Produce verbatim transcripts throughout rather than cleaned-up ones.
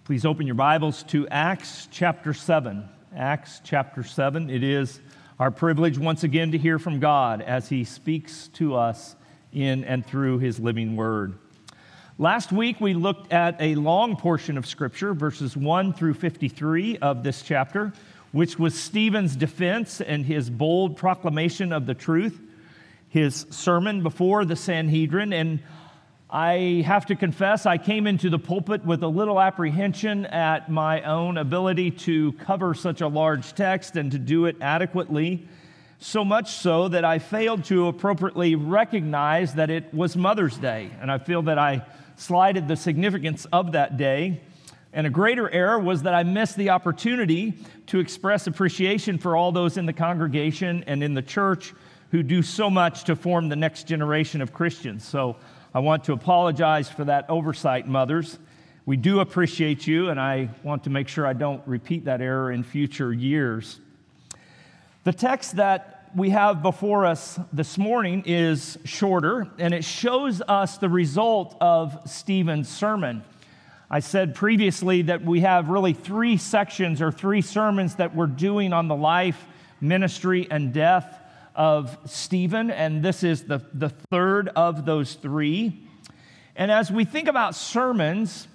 Please open your Bibles to Acts chapter seven. Acts chapter seven. It is our privilege once again to hear from God as He speaks to us in and through His living Word. Last week we looked at a long portion of Scripture, verses one through fifty-three of this chapter, which was Stephen's defense and his bold proclamation of the truth, his sermon before the Sanhedrin. And I have to confess, I came into the pulpit with a little apprehension at my own ability to cover such a large text and to do it adequately, so much so that I failed to appropriately recognize that it was Mother's Day, and I feel that I slighted the significance of that day. And a greater error was that I missed the opportunity to express appreciation for all those in the congregation and in the church who do so much to form the next generation of Christians. So I want to apologize for that oversight, mothers. We do appreciate you, and I want to make sure I don't repeat that error in future years. The text that we have before us this morning is shorter, and it shows us the result of Stephen's sermon. I said previously that we have really three sections or three sermons that we're doing on the life, ministry, and death of Stephen, and this is the, the third of those three. And as we think about sermons,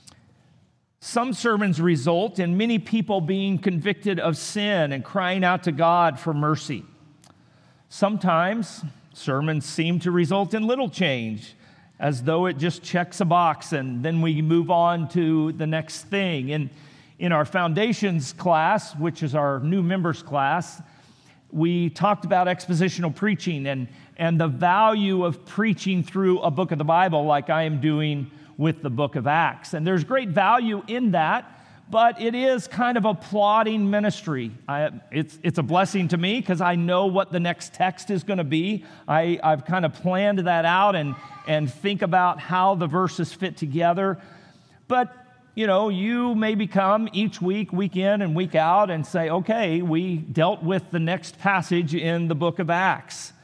some sermons result in many people being convicted of sin and crying out to God for mercy. Sometimes sermons seem to result in little change, as though it just checks a box and then we move on to the next thing. And in our foundations class, which is our new members class, we talked about expositional preaching and, and the value of preaching through a book of the Bible like I am doing with the book of Acts. And there's great value in that, but it is kind of a plodding ministry. I, it's, it's a blessing to me because I know what the next text is going to be. I, I've kind of planned that out and, and think about how the verses fit together. But you know, you maybe come each week, week in and week out, and say, okay, we dealt with the next passage in the book of Acts.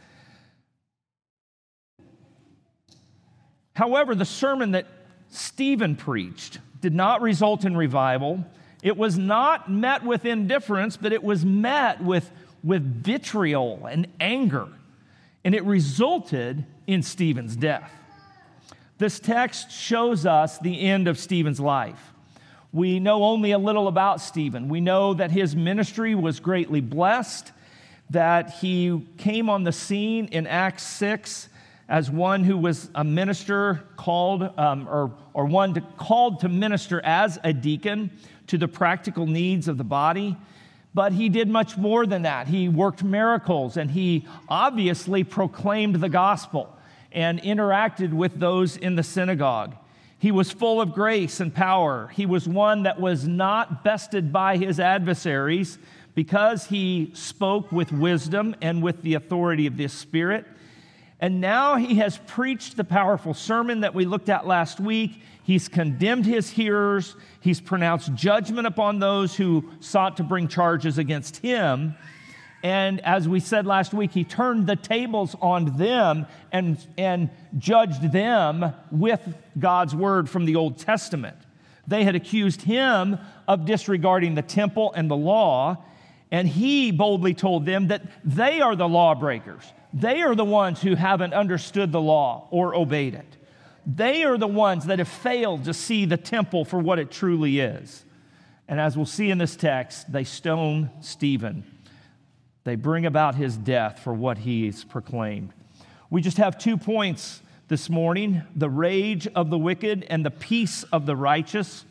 However, the sermon that Stephen preached did not result in revival. It was not met with indifference, but it was met with, with vitriol and anger, and it resulted in Stephen's death. This text shows us the end of Stephen's life. We know only a little about Stephen. We know that his ministry was greatly blessed, that he came on the scene in Acts six as one who was a minister called, um, or, or one to, called to minister as a deacon to the practical needs of the body. But he did much more than that. He worked miracles, and he obviously proclaimed the gospel and interacted with those in the synagogue. He was full of grace and power. He was one that was not bested by his adversaries because he spoke with wisdom and with the authority of the Spirit. And now he has preached the powerful sermon that we looked at last week. He's condemned his hearers. He's pronounced judgment upon those who sought to bring charges against him. And as we said last week, he turned the tables on them and, and judged them with God's word from the Old Testament. They had accused him of disregarding the temple and the law, and he boldly told them that they are the lawbreakers. They are the ones who haven't understood the law or obeyed it. They are the ones that have failed to see the temple for what it truly is. And as we'll see in this text, they stone Stephen. They bring about his death for what he's proclaimed. We just have two points this morning: the rage of the wicked and the peace of the righteous.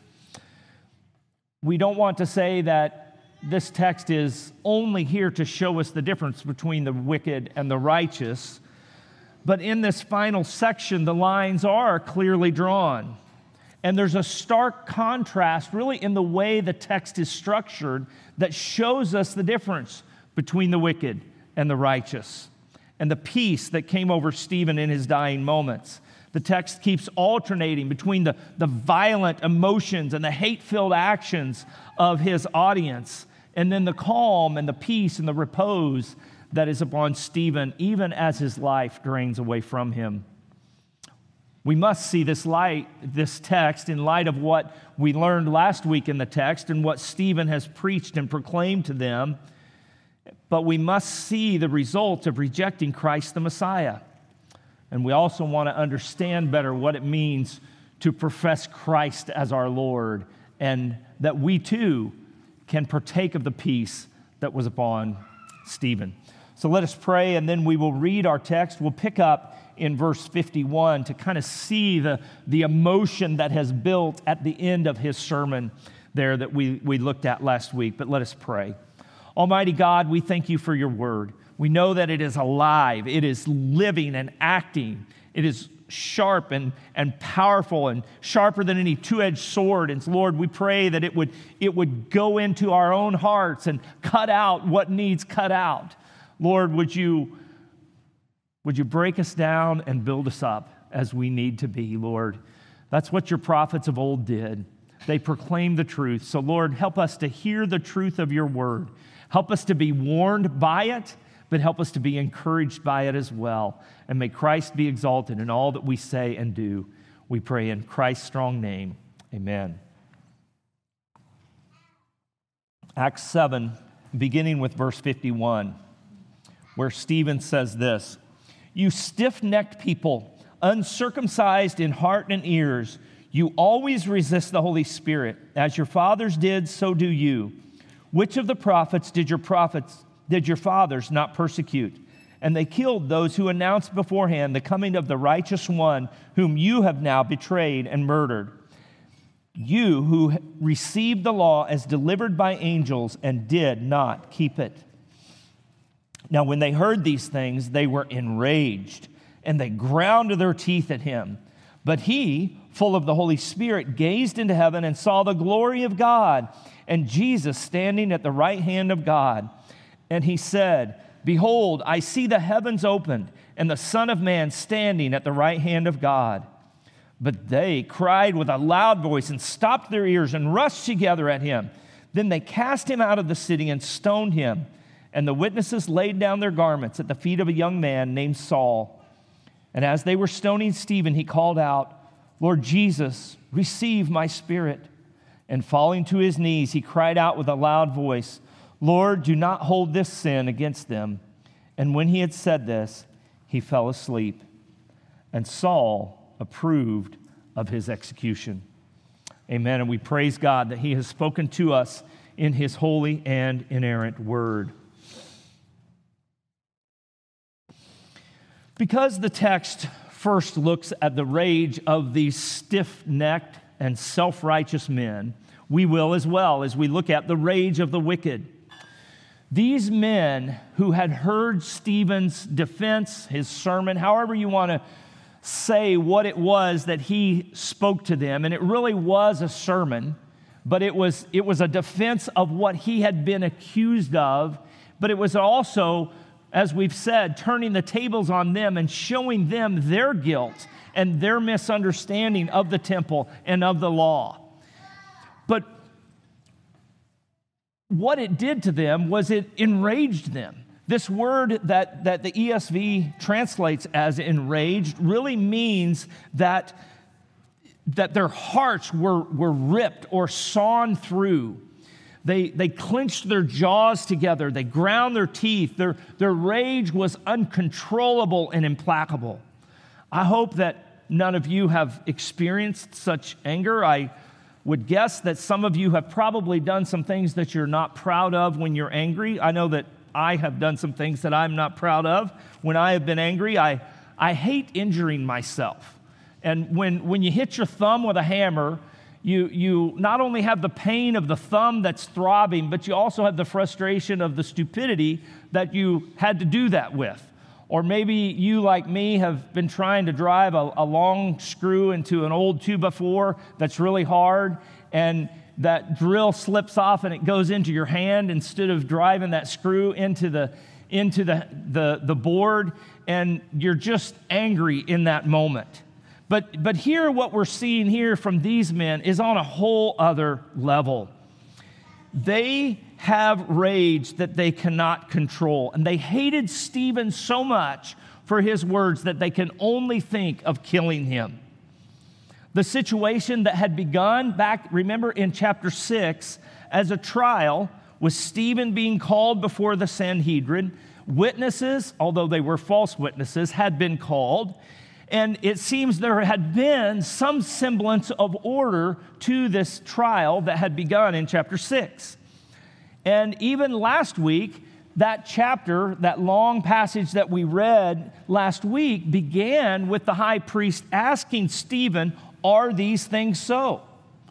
We don't want to say that this text is only here to show us the difference between the wicked and the righteous, but in this final section, the lines are clearly drawn. And there's a stark contrast, really, in the way the text is structured that shows us the difference between the wicked and the righteous, and the peace that came over Stephen in his dying moments. The text keeps alternating between the, the violent emotions and the hate-filled actions of his audience, and then the calm and the peace and the repose that is upon Stephen, even as his life drains away from him. We must see this light, this text in light of what we learned last week in the text and what Stephen has preached and proclaimed to them. But we must see the result of rejecting Christ the Messiah. And we also want to understand better what it means to profess Christ as our Lord, and that we too can partake of the peace that was upon Stephen. So let us pray, and then we will read our text. We'll pick up in verse fifty-one to kind of see the, the emotion that has built at the end of his sermon there that we, we looked at last week. But let us pray. Almighty God, we thank you for your word. We know that it is alive, it is living and acting, it is sharp and, and powerful and sharper than any two-edged sword. And Lord, we pray that it would, it would go into our own hearts and cut out what needs cut out. Lord, would you, would you break us down and build us up as we need to be, Lord? That's what your prophets of old did. They proclaimed the truth. So Lord, help us to hear the truth of your word. Help us to be warned by it, but help us to be encouraged by it as well. And may Christ be exalted in all that we say and do. We pray in Christ's strong name. Amen. Acts seven, beginning with verse fifty-one, where Stephen says this: "You stiff-necked people, uncircumcised in heart and ears, you always resist the Holy Spirit. As your fathers did, so do you. Which of the prophets did your prophets did your fathers not persecute? And they killed those who announced beforehand the coming of the righteous one, whom you have now betrayed and murdered. You who received the law as delivered by angels and did not keep it." Now when they heard these things, they were enraged, and they ground their teeth at him. But he, full of the Holy Spirit, gazed into heaven and saw the glory of God, and Jesus standing at the right hand of God. And he said, "Behold, I see the heavens opened, and the Son of Man standing at the right hand of God." But they cried with a loud voice and stopped their ears and rushed together at him. Then they cast him out of the city and stoned him. And the witnesses laid down their garments at the feet of a young man named Saul. And as they were stoning Stephen, he called out, "Lord Jesus, receive my spirit." And falling to his knees, he cried out with a loud voice, "Lord, do not hold this sin against them." And when he had said this, he fell asleep. And Saul approved of his execution. Amen. And we praise God that he has spoken to us in his holy and inerrant word. Because the text first looks at the rage of these stiff-necked and self-righteous men, we will as well as we look at the rage of the wicked. These men who had heard Stephen's defense, his sermon, however you want to say what it was that he spoke to them, and it really was a sermon, but it was, it was a defense of what he had been accused of, but it was also, as we've said, turning the tables on them and showing them their guilt and their misunderstanding of the temple and of the law. But what it did to them was it enraged them. This word that, that the E S V translates as enraged really means that, that their hearts were, were ripped or sawn through. They, they clenched their jaws together. They ground their teeth. Their, their rage was uncontrollable and implacable. I hope that none of you have experienced such anger. I would guess that some of you have probably done some things that you're not proud of when you're angry. I know that I have done some things that I'm not proud of. When I have been angry, I, I hate injuring myself. And when, when you hit your thumb with a hammer, you, you not only have the pain of the thumb that's throbbing, but you also have the frustration of the stupidity that you had to do that with. Or maybe you, like me, have been trying to drive a, a long screw into an old two by four that's really hard, and that drill slips off and it goes into your hand instead of driving that screw into the into the, the, the board, and you're just angry in that moment. But, but here, what we're seeing here from these men is on a whole other level. They have rage that they cannot control, and they hated Stephen so much for his words that they can only think of killing him. The situation that had begun back, remember, in chapter six, as a trial, with Stephen being called before the Sanhedrin. Witnesses, although they were false witnesses, had been called. And it seems there had been some semblance of order to this trial that had begun in chapter six. And even last week, that chapter, that long passage that we read last week, began with the high priest asking Stephen, "Are these things so?"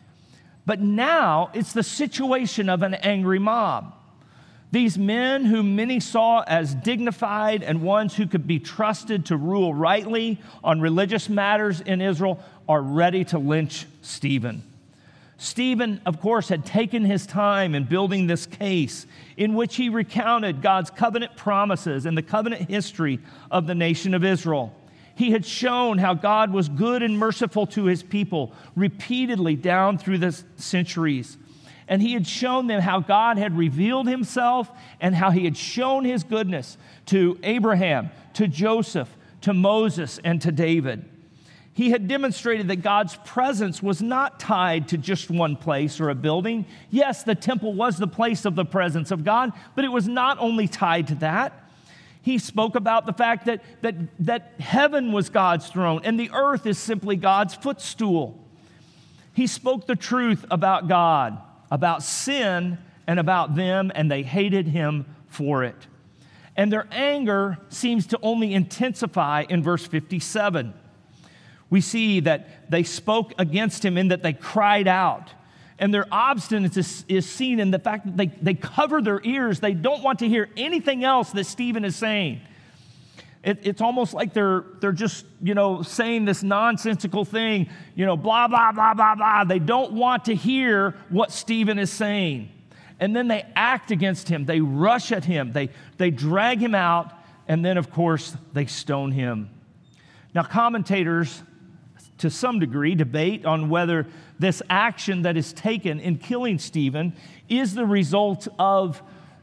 But now it's the situation of an angry mob. These men whom many saw as dignified and ones who could be trusted to rule rightly on religious matters in Israel are ready to lynch Stephen. Stephen, of course, had taken his time in building this case in which he recounted God's covenant promises and the covenant history of the nation of Israel. He had shown how God was good and merciful to his people repeatedly down through the centuries. And he had shown them how God had revealed himself and how he had shown his goodness to Abraham, to Joseph, to Moses, and to David. He had demonstrated that God's presence was not tied to just one place or a building. Yes, the temple was the place of the presence of God, but it was not only tied to that. He spoke about the fact that, that, that heaven was God's throne and the earth is simply God's footstool. He spoke the truth about God, about sin, and about them, and they hated him for it. And their anger seems to only intensify in verse fifty-seven. We see that they spoke against him in that they cried out. And their obstinance is, is seen in the fact that they, they cover their ears. They don't want to hear anything else that Stephen is saying. It, it's almost like they're, they're just, you know, saying this nonsensical thing, you know, blah, blah, blah, blah, blah. They don't want to hear what Stephen is saying. And then they act against him. They rush at him. They, they drag him out. And then, of course, they stone him. Now, commentators, to some degree, debate on whether this action that is taken in killing Stephen is the result of,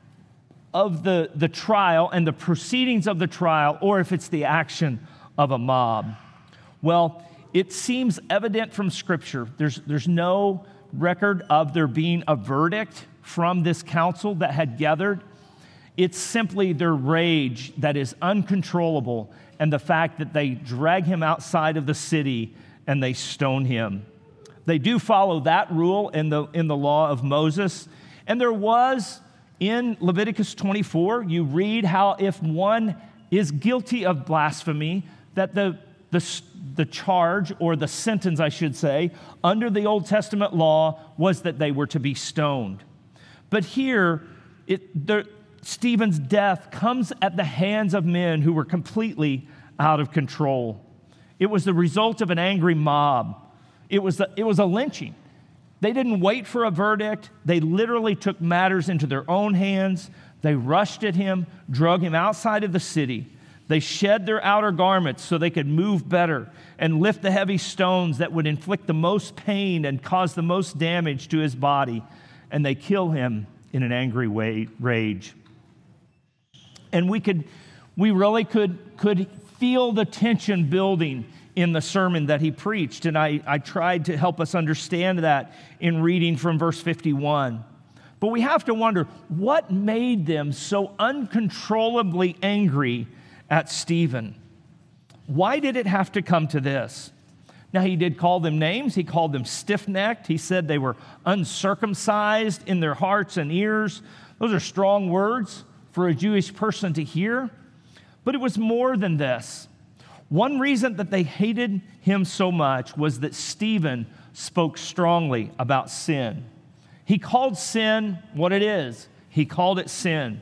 of the, the trial and the proceedings of the trial, or if it's the action of a mob. Well, it seems evident from Scripture. There's, there's no record of there being a verdict from this council that had gathered. It's simply their rage that is uncontrollable and the fact that they drag him outside of the city and they stone him. They do follow that rule in the, in the law of Moses. And there was, in Leviticus twenty-four, you read how if one is guilty of blasphemy, that the, the, the charge, or the sentence, I should say, under the Old Testament law was that they were to be stoned. But here, it, the, Stephen's death comes at the hands of men who were completely out of control. It was the result of an angry mob. It was a, it was a lynching. They didn't wait for a verdict. They literally took matters into their own hands. They rushed at him, drug him outside of the city. They shed their outer garments so they could move better and lift the heavy stones that would inflict the most pain and cause the most damage to his body. And they kill him in an angry way, rage. And we could, we really could, could feel the tension building in the sermon that he preached. And I, I tried to help us understand that in reading from verse fifty-one. But we have to wonder, what made them so uncontrollably angry at Stephen? Why did it have to come to this? Now, he did call them names. He called them stiff-necked. He said they were uncircumcised in their hearts and ears. Those are strong words for a Jewish person to hear. But it was more than this. One reason that they hated him so much was that Stephen spoke strongly about sin. He called sin what it is. He called it sin.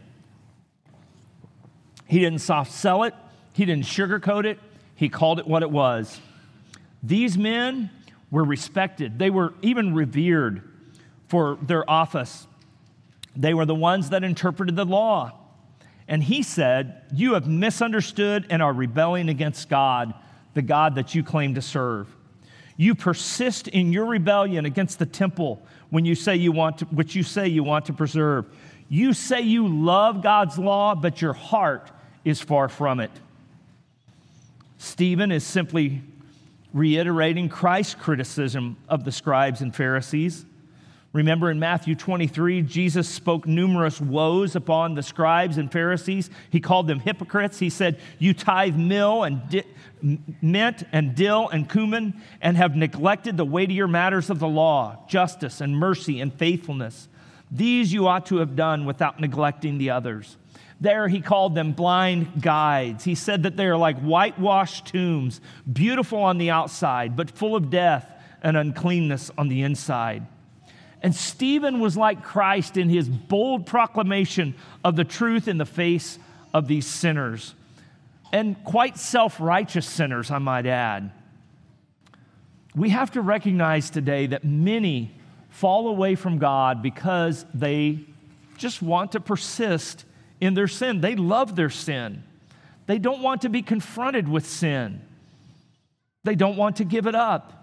He didn't soft sell it. He didn't sugarcoat it. He called it what it was. These men were respected. They were even revered for their office. They were the ones that interpreted the law. And he said, "You have misunderstood and are rebelling against God, the God that you claim to serve. You persist in your rebellion against the temple when you say you want to, which you say you want to preserve. You say you love God's law, but your heart is far from it." Stephen is simply reiterating Christ's criticism of the scribes and Pharisees. Remember in Matthew twenty-three, Jesus spoke numerous woes upon the scribes and Pharisees. He called them hypocrites. He said, "You tithe mill and di- mint and dill and cumin and have neglected the weightier matters of the law, justice and mercy and faithfulness. These you ought to have done without neglecting the others." There he called them blind guides. He said that they are like whitewashed tombs, beautiful on the outside, but full of death and uncleanness on the inside. And Stephen was like Christ in his bold proclamation of the truth in the face of these sinners, and quite self-righteous sinners, I might add. We have to recognize today that many fall away from God because they just want to persist in their sin. They love their sin. They don't want to be confronted with sin. They don't want to give it up.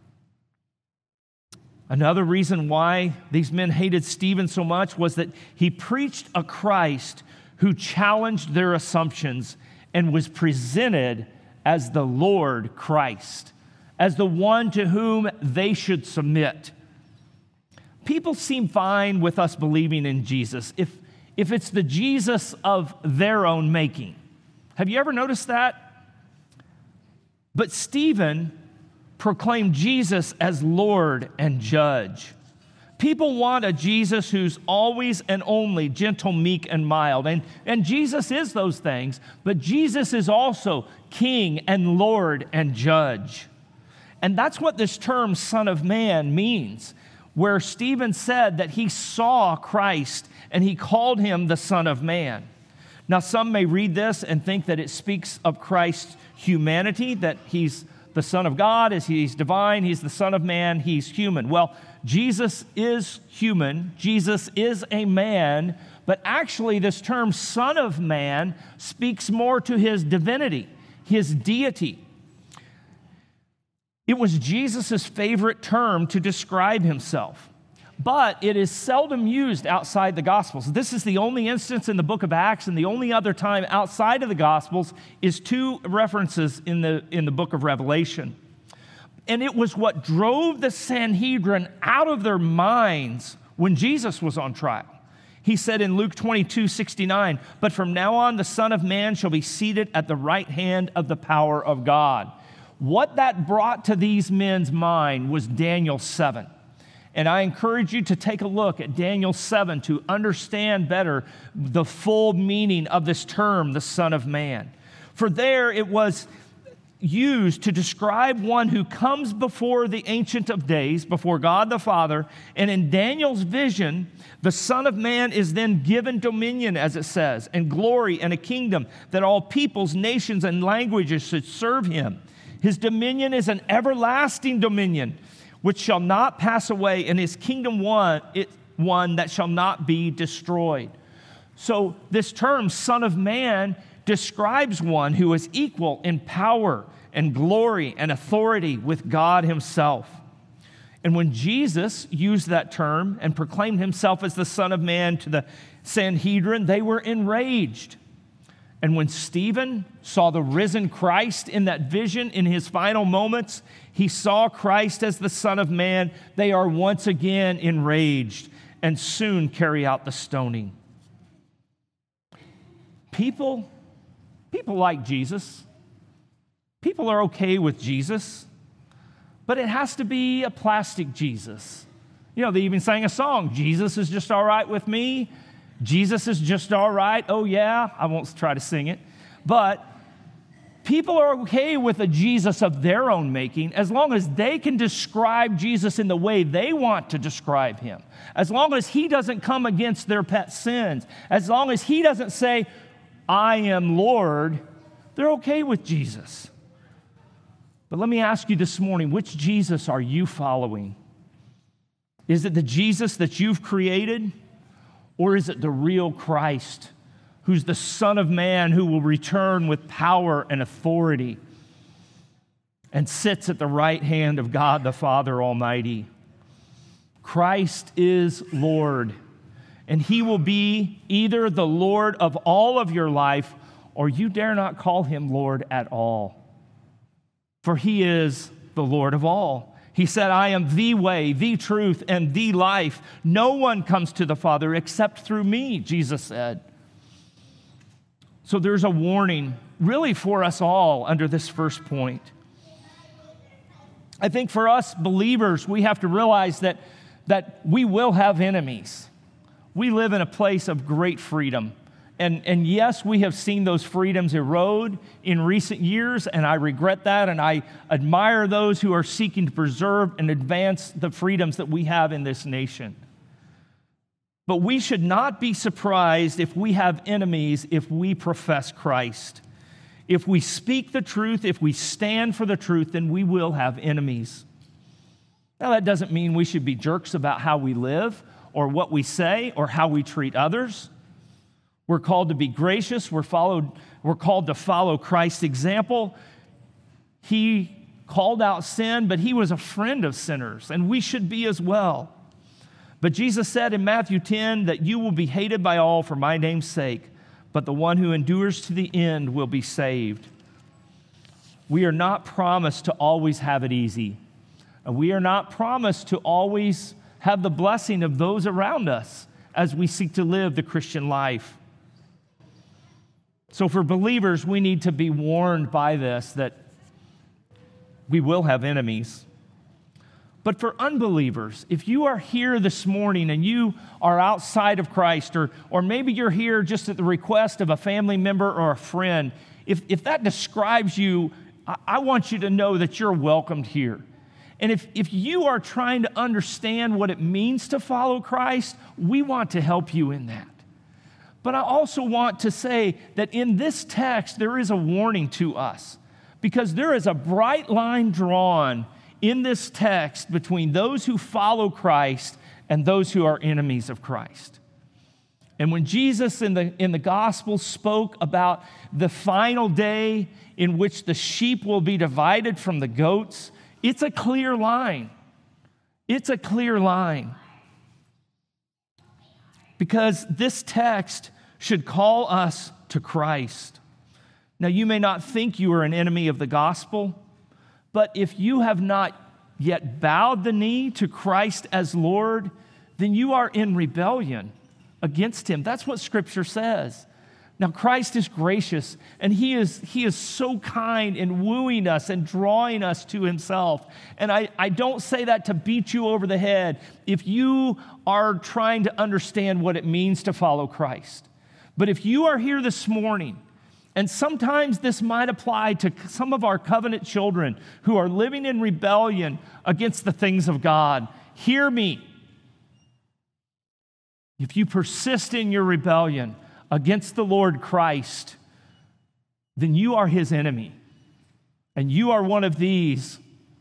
Another reason why these men hated Stephen so much was that he preached a Christ who challenged their assumptions and was presented as the Lord Christ, as the one to whom they should submit. People seem fine with us believing in Jesus if, if it's the Jesus of their own making. Have you ever noticed that? But Stephen proclaimed Jesus as Lord and Judge. People want a Jesus who's always and only gentle, meek, and mild. And, and Jesus is those things, but Jesus is also King and Lord and Judge. And that's what this term, Son of Man, means, where Stephen said that he saw Christ and he called him the Son of Man. Now, some may read this and think that it speaks of Christ's humanity, that he's the Son of God, as he's divine, he's the Son of Man, he's human. Well, Jesus is human, Jesus is a man, but actually this term Son of Man speaks more to his divinity, his deity. It was Jesus' favorite term to describe himself, but it is seldom used outside the Gospels. This is the only instance in the book of Acts, and the only other time outside of the Gospels is two references in the, in the book of Revelation. And it was what drove the Sanhedrin out of their minds when Jesus was on trial. He said in Luke twenty-two sixty-nine, "But from now on the Son of Man shall be seated at the right hand of the power of God." What that brought to these men's mind was Daniel seven. And I encourage you to take a look at Daniel seven to understand better the full meaning of this term, the Son of Man. For there it was used to describe one who comes before the Ancient of Days, before God the Father. And in Daniel's vision, the Son of Man is then given dominion, as it says, and glory and a kingdom that all peoples, nations, and languages should serve him. His dominion is an everlasting dominion which shall not pass away, and his kingdom one, it, one that shall not be destroyed. So this term, Son of Man, describes one who is equal in power and glory and authority with God himself. And when Jesus used that term and proclaimed himself as the Son of Man to the Sanhedrin, they were enraged. And when Stephen saw the risen Christ in that vision in his final moments, he saw Christ as the Son of Man. They are once again enraged and soon carry out the stoning. People, people like Jesus. People are okay with Jesus, but it has to be a plastic Jesus. You know, they even sang a song, "Jesus is just all right with me. Jesus is just all right." Oh, yeah, I won't try to sing it. But people are okay with a Jesus of their own making as long as they can describe Jesus in the way they want to describe him. As long as he doesn't come against their pet sins. As long as he doesn't say, "I am Lord," they're okay with Jesus. But let me ask you this morning, which Jesus are you following? Is it the Jesus that you've created? Or is it the real Christ, who's the Son of Man, who will return with power and authority and sits at the right hand of God the Father Almighty? Christ is Lord, and he will be either the Lord of all of your life, or you dare not call him Lord at all. For he is the Lord of all. He said, I am the way, the truth, and the life. No one comes to the Father except through me, Jesus said. So there's a warning really for us all under this first point. I think for us believers, we have to realize that, that we will have enemies. We live in a place of great freedom. And, and yes, we have seen those freedoms erode in recent years, and I regret that, and I admire those who are seeking to preserve and advance the freedoms that we have in this nation. But we should not be surprised if we have enemies if we profess Christ. If we speak the truth, if we stand for the truth, then we will have enemies. Now, that doesn't mean we should be jerks about how we live or what we say or how we treat others. We're called to be gracious. We're, followed, we're called to follow Christ's example. He called out sin, but he was a friend of sinners, and we should be as well. But Jesus said in Matthew ten that you will be hated by all for my name's sake, but the one who endures to the end will be saved. We are not promised to always have it easy. And we are not promised to always have the blessing of those around us as we seek to live the Christian life. So for believers, we need to be warned by this that we will have enemies. But for unbelievers, if you are here this morning and you are outside of Christ, or, or maybe you're here just at the request of a family member or a friend, if, if that describes you, I, I want you to know that you're welcomed here. And if, if you are trying to understand what it means to follow Christ, we want to help you in that. But I also want to say that in this text, there is a warning to us, because there is a bright line drawn in this text between those who follow Christ and those who are enemies of Christ. And when Jesus in the, in the gospel spoke about the final day in which the sheep will be divided from the goats, it's a clear line. It's a clear line. Because this text should call us to Christ. Now, you may not think you are an enemy of the gospel, but if you have not yet bowed the knee to Christ as Lord, then you are in rebellion against him. That's what Scripture says. Now, Christ is gracious, and he is, he is so kind in wooing us and drawing us to himself. And I, I don't say that to beat you over the head if you are trying to understand what it means to follow Christ. But if you are here this morning, and sometimes this might apply to some of our covenant children who are living in rebellion against the things of God, hear me. If you persist in your rebellion against the Lord Christ, then you are his enemy. And you are one of these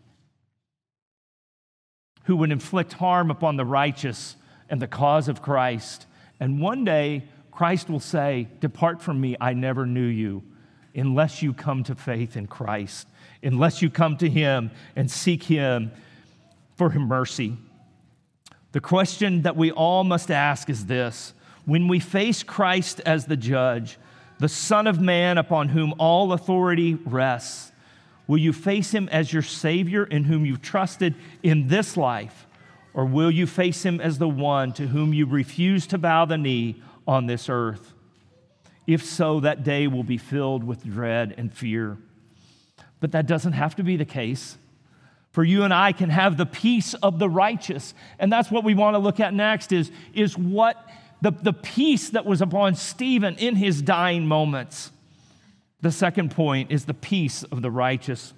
who would inflict harm upon the righteous and the cause of Christ. And one day, Christ will say, "Depart from me, I never knew you," unless you come to faith in Christ, unless you come to him and seek him for his mercy. The question that we all must ask is this: when we face Christ as the judge, the Son of Man upon whom all authority rests, will you face him as your Savior in whom you've trusted in this life, or will you face him as the one to whom you refuse to bow the knee on this earth? If so, that day will be filled with dread and fear. But that doesn't have to be the case. For you and I can have the peace of the righteous. And that's what we want to look at next is, is what the, the peace that was upon Stephen in his dying moments. The second point is the peace of the righteous.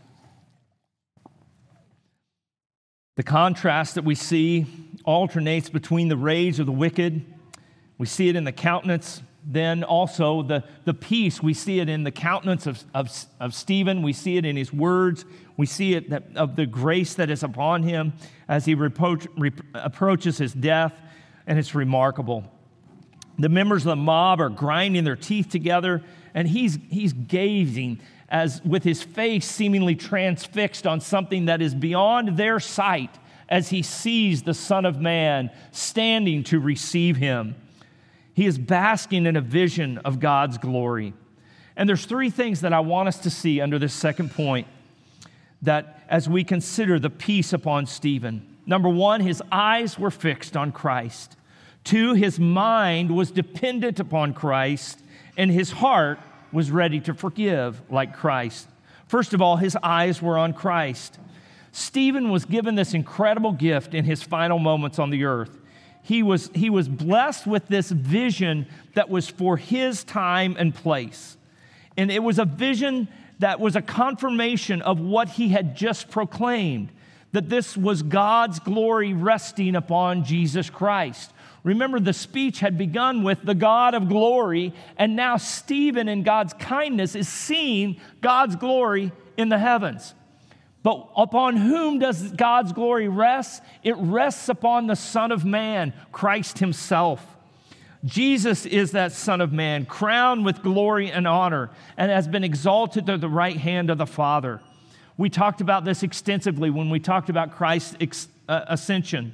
The contrast that we see alternates between the rage of the wicked. We see it in the countenance. Then also the, the peace, we see it in the countenance of, of, of Stephen. We see it in his words. We see it that, of the grace that is upon him as he reproach, rep, approaches his death, and it's remarkable. The members of the mob are grinding their teeth together, and he's, he's gazing as with his face seemingly transfixed on something that is beyond their sight as he sees the Son of Man standing to receive him. He is basking in a vision of God's glory. And there's three things that I want us to see under this second point. that as we consider the peace upon Stephen. Number one, his eyes were fixed on Christ. Two, his mind was dependent upon Christ, and his heart was ready to forgive like Christ. First of all, his eyes were on Christ. Stephen was given this incredible gift in his final moments on the earth. He was, he was blessed with this vision that was for his time and place. And it was a vision that was a confirmation of what he had just proclaimed, that this was God's glory resting upon Jesus Christ. Remember, the speech had begun with the God of glory, and now Stephen, in God's kindness, is seeing God's glory in the heavens. But upon whom does God's glory rest? It rests upon the Son of Man, Christ himself. Jesus is that Son of Man, crowned with glory and honor, and has been exalted to the right hand of the Father. We talked about this extensively when we talked about Christ's ex- uh, ascension.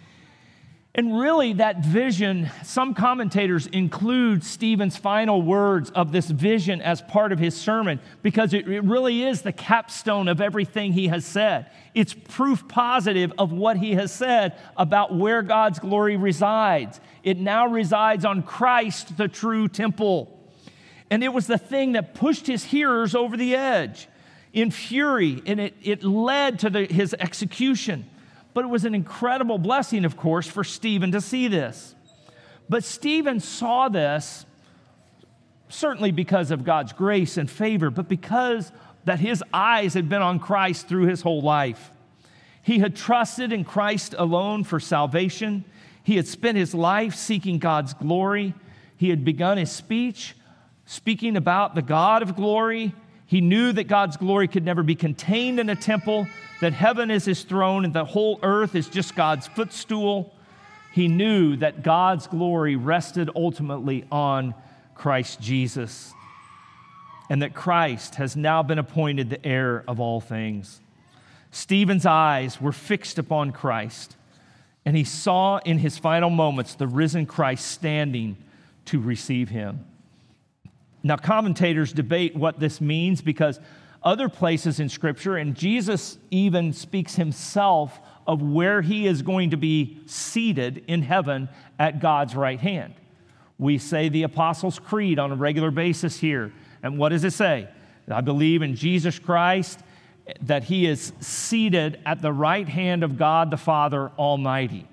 And really, that vision, some commentators include Stephen's final words of this vision as part of his sermon because it, it really is the capstone of everything he has said. It's proof positive of what he has said about where God's glory resides. It now resides on Christ, the true temple. And it was the thing that pushed his hearers over the edge in fury, and it, it led to the, his execution. But it was an incredible blessing, of course, for Stephen to see this. But Stephen saw this certainly because of God's grace and favor, but because that his eyes had been on Christ through his whole life. He had trusted in Christ alone for salvation. He had spent his life seeking God's glory. He had begun his speech speaking about the God of glory. He knew that God's glory could never be contained in a temple, that heaven is his throne and the whole earth is just God's footstool. He knew that God's glory rested ultimately on Christ Jesus, and that Christ has now been appointed the heir of all things. Stephen's eyes were fixed upon Christ, and he saw in his final moments the risen Christ standing to receive him. Now, commentators debate what this means because other places in Scripture, and Jesus even speaks himself of where he is going to be seated in heaven at God's right hand. We say the Apostles' Creed on a regular basis here. And what does it say? I believe in Jesus Christ, that he is seated at the right hand of God the Father Almighty.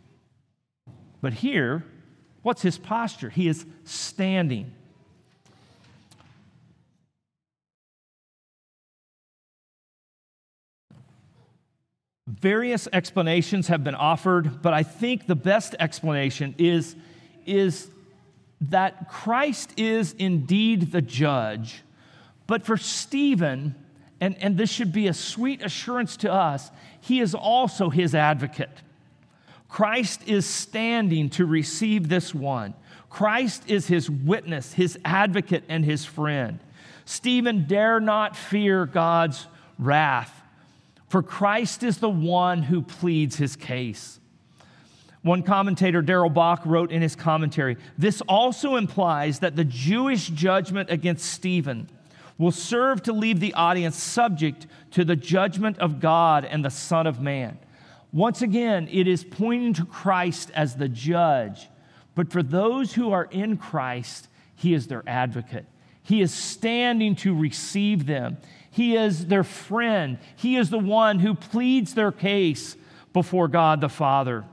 But here, what's his posture? He is standing. Various explanations have been offered, but I think the best explanation is, is that Christ is indeed the judge, but for Stephen, and, and this should be a sweet assurance to us, he is also his advocate. Christ is standing to receive this one. Christ is his witness, his advocate, and his friend. Stephen dare not fear God's wrath, for Christ is the one who pleads his case. One commentator, Darrell Bock, wrote in his commentary, this also implies that the Jewish judgment against Stephen will serve to leave the audience subject to the judgment of God and the Son of Man. Once again, it is pointing to Christ as the judge, but for those who are in Christ, he is their advocate. He is standing to receive them. He is their friend. He is the one who pleads their case before God the Father.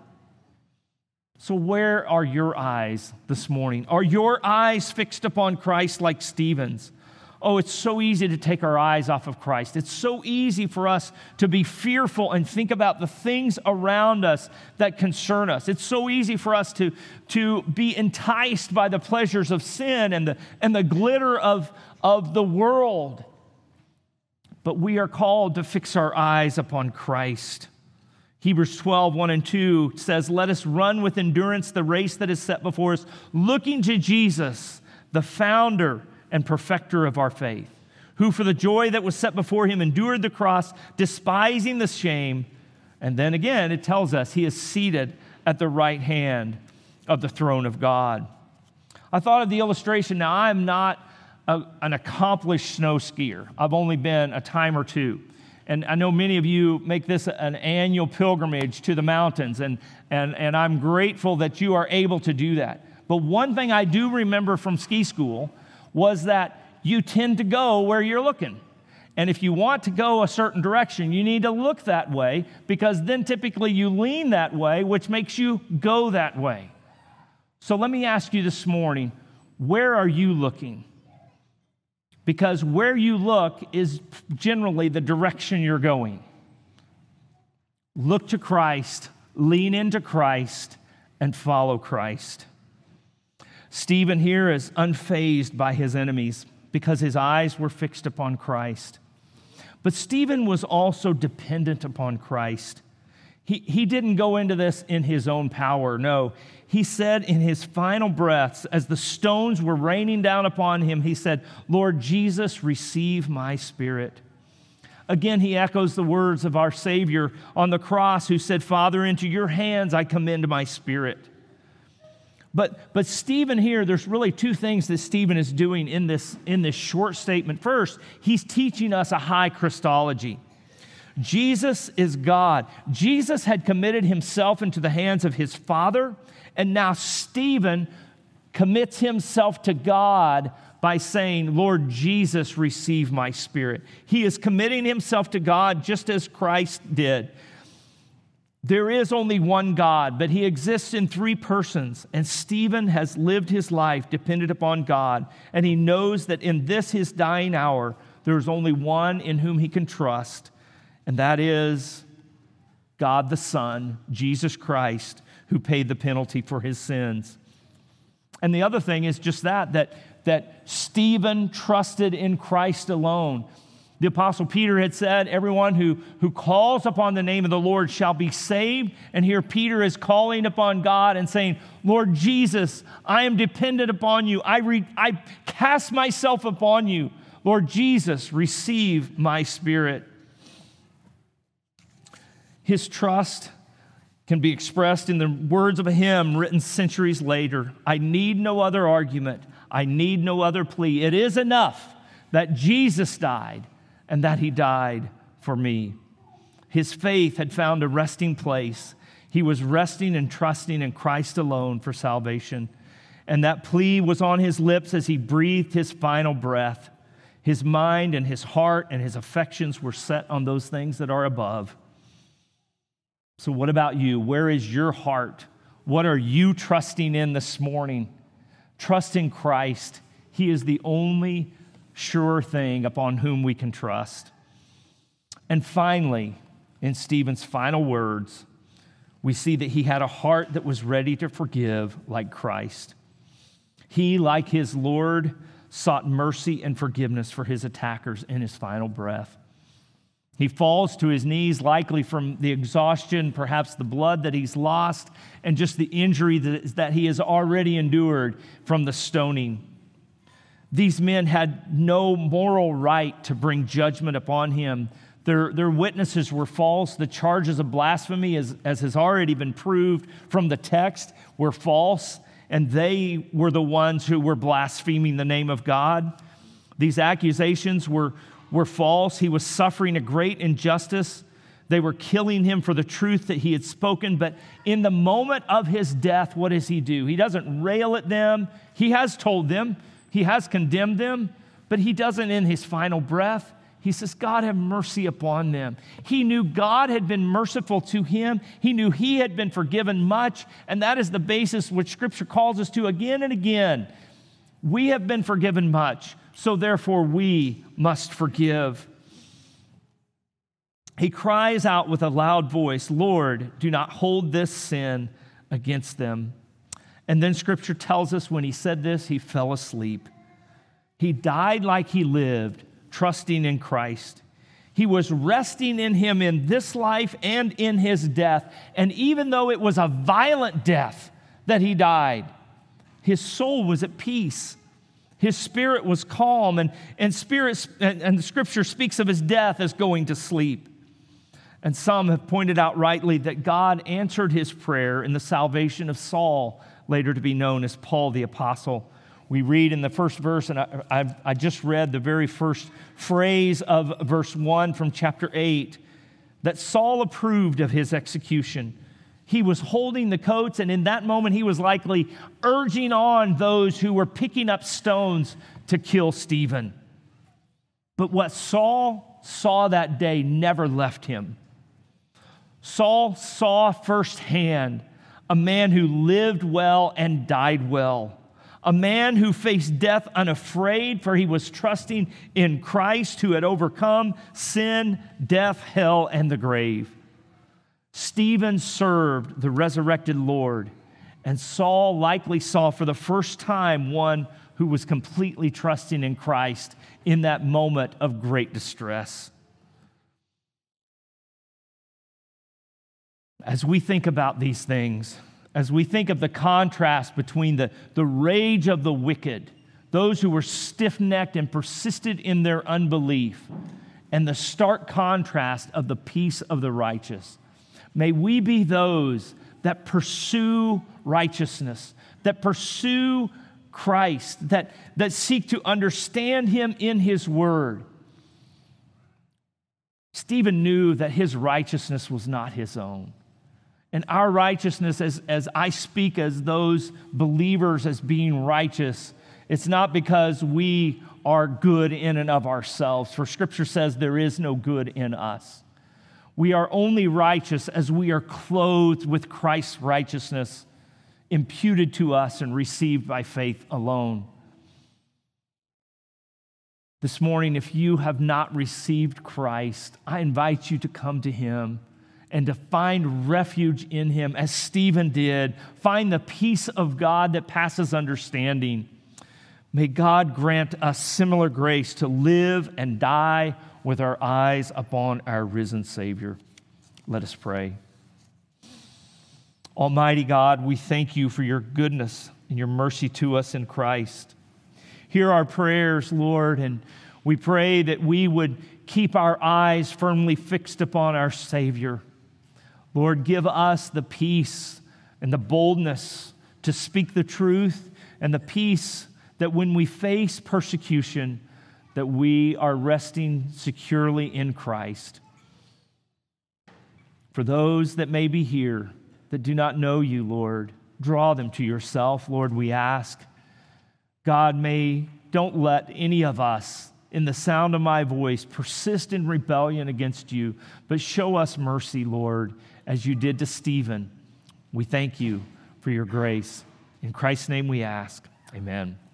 So where are your eyes this morning? Are your eyes fixed upon Christ like Stephen's? Oh, it's so easy to take our eyes off of Christ. It's so easy for us to be fearful and think about the things around us that concern us. It's so easy for us to, to be enticed by the pleasures of sin and the, and the glitter of, of the world. But we are called to fix our eyes upon Christ. Hebrews twelve, one and two says, let us run with endurance the race that is set before us, looking to Jesus, the founder and perfecter of our faith, who for the joy that was set before him endured the cross, despising the shame. And then again, it tells us he is seated at the right hand of the throne of God. I thought of the illustration. Now, I'm not a, an accomplished snow skier. I've only been a time or two. and I know many of you make this an annual pilgrimage to the mountains, and, and, and I'm grateful that you are able to do that. But one thing I do remember from ski school was that you tend to go where you're looking. And if you want to go a certain direction, you need to look that way, because then typically you lean that way, which makes you go that way. So let me ask you this morning, where are you looking? Because where you look is generally the direction you're going. Look to Christ, lean into Christ, and follow Christ. Stephen here is unfazed by his enemies because his eyes were fixed upon Christ. But Stephen was also dependent upon Christ. He, he didn't go into this in his own power, no. He said in his final breaths, as the stones were raining down upon him, he said, "Lord Jesus, receive my spirit." Again, he echoes the words of our Savior on the cross, who said, "Father, into your hands I commend my spirit." But, but Stephen here, there's really two things that Stephen is doing in this, in this short statement. First, he's teaching us a high Christology. Jesus is God. Jesus had committed himself into the hands of his Father, and now Stephen commits himself to God by saying, "Lord Jesus, receive my spirit." He is committing himself to God just as Christ did. There is only one God, but he exists in three persons, and Stephen has lived his life dependent upon God, and he knows that in this his dying hour, there is only one in whom he can trust, and that is God the Son, Jesus Christ, who paid the penalty for his sins. And the other thing is just that, that, that Stephen trusted in Christ alone. The Apostle Peter had said, everyone who, who calls upon the name of the Lord shall be saved. And here Peter is calling upon God and saying, "Lord Jesus, I am dependent upon you. I, re, I cast myself upon you. Lord Jesus, receive my spirit." His trust can be expressed in the words of a hymn written centuries later. "I need no other argument. I need no other plea. It is enough that Jesus died, and that he died for me." His faith had found a resting place. He was resting and trusting in Christ alone for salvation. And that plea was on his lips as he breathed his final breath. His mind and his heart and his affections were set on those things that are above. So what about you? Where is your heart? What are you trusting in this morning? Trust in Christ. He is the only sure thing upon whom we can trust. And finally, in Stephen's final words, we see that he had a heart that was ready to forgive like Christ. He, like his Lord, sought mercy and forgiveness for his attackers in his final breath. He falls to his knees, likely from the exhaustion, perhaps the blood that he's lost, and just the injury that, that he has already endured from the stoning. These men had no moral right to bring judgment upon him. Their, their witnesses were false. The charges of blasphemy, as, as has already been proved from the text, were false, and they were the ones who were blaspheming the name of God. These accusations were, were false. He was suffering a great injustice. They were killing him for the truth that he had spoken, but in the moment of his death, what does he do? He doesn't rail at them. He has told them. He has condemned them, but he doesn't in his final breath. He says, "God, have mercy upon them." He knew God had been merciful to him. He knew he had been forgiven much, and that is the basis which Scripture calls us to again and again. We have been forgiven much, so therefore we must forgive. He cries out with a loud voice, "Lord, do not hold this sin against them." And then Scripture tells us when he said this, he fell asleep. He died like he lived, trusting in Christ. He was resting in him in this life and in his death. And even though it was a violent death that he died, his soul was at peace. His spirit was calm, and, and, spirit, and, and the Scripture speaks of his death as going to sleep. And some have pointed out rightly that God answered his prayer in the salvation of Saul, later to be known as Paul the Apostle, We read in the first verse, and I, I, I just read the very first phrase of verse one from chapter eight, that Saul approved of his execution. He was holding the coats, and in that moment he was likely urging on those who were picking up stones to kill Stephen. But what Saul saw that day never left him. Saul saw firsthand a man who lived well and died well. A man who faced death unafraid, for he was trusting in Christ who had overcome sin, death, hell, and the grave. Stephen served the resurrected Lord, and Saul likely saw for the first time one who was completely trusting in Christ in that moment of great distress. As we think about these things, as we think of the contrast between the, the rage of the wicked, those who were stiff-necked and persisted in their unbelief, and the stark contrast of the peace of the righteous, may we be those that pursue righteousness, that pursue Christ, that, that seek to understand Him in His Word. Stephen knew that his righteousness was not his own. And our righteousness, as, as I speak as those believers as being righteous, it's not because we are good in and of ourselves. For Scripture says there is no good in us. We are only righteous as we are clothed with Christ's righteousness, imputed to us and received by faith alone. This morning, if you have not received Christ, I invite you to come to Him and to find refuge in Him, as Stephen did. Find the peace of God that passes understanding. May God grant us similar grace to live and die with our eyes upon our risen Savior. Let us pray. Almighty God, we thank You for Your goodness and Your mercy to us in Christ. Hear our prayers, Lord, and we pray that we would keep our eyes firmly fixed upon our Savior. Lord, give us the peace and the boldness to speak the truth, and the peace that when we face persecution, that we are resting securely in Christ. For those that may be here that do not know You, Lord, draw them to Yourself, Lord, we ask. God, may don't let any of us in the sound of my voice persist in rebellion against You, but show us mercy, Lord, as You did to Stephen. We thank You for Your grace. In Christ's name we ask, amen.